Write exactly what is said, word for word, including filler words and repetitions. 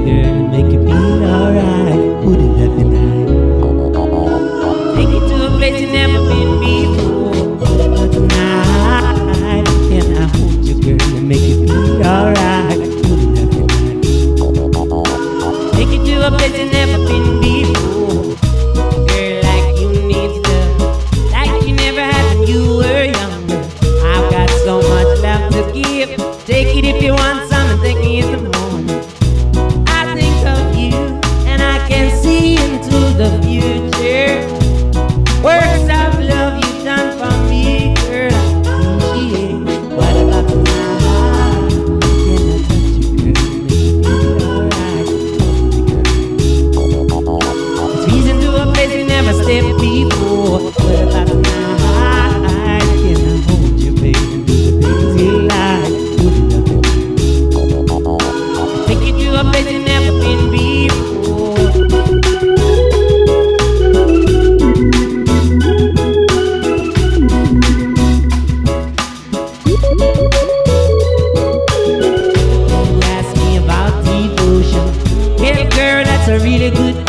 girl, make you feel alright. Would you love tonight? Take you to a place you never been before. But tonight, can I hold you, girl, and make you feel alright? Would you love tonight? Take you to a place you never been before. Girl, like you need stuff, like you never had when you were younger. I've got so much love to give. Take it if you want some, and take me in the morning. I think of you, and I can see into the future. Works of love you've done for me, girl, I appreciate. What about tonight? Can I touch you, girl, make you feel alright? It's easy to a place we never stepped before. What about tonight? Can I hold you, baby, and do the things you like? Would you love it? Take you to a place you never been before. You ask me about devotion. Well, girl, that's a really good